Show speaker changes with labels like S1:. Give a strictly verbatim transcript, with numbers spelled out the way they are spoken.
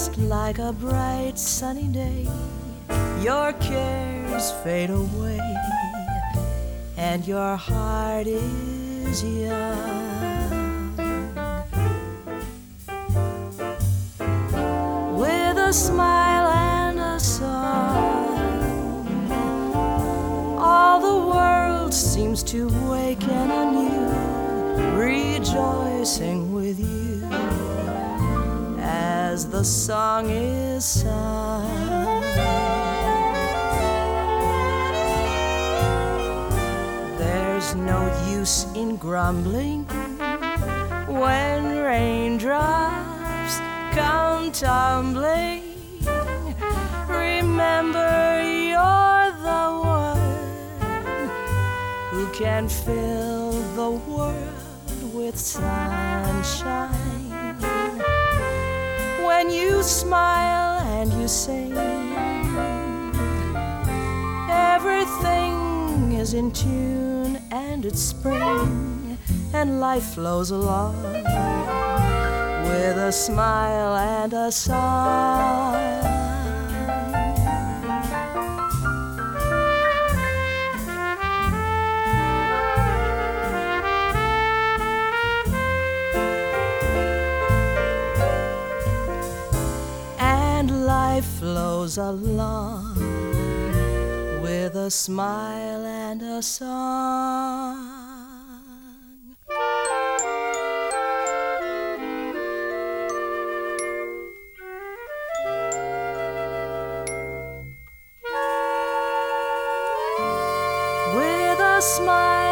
S1: Just like a bright sunny day, your cares fade away, and your heart is young. With a smile and a song, all the world seems to waken anew, rejoicing with you as the song is sung. There's no use in grumbling when raindrops come tumbling. Remember, you're the one who can fill the world with sunshine. When you smile and you sing, everything is in tune and it's spring, and life flows along with a smile and a song. Life flows along with a smile and a song. With a smile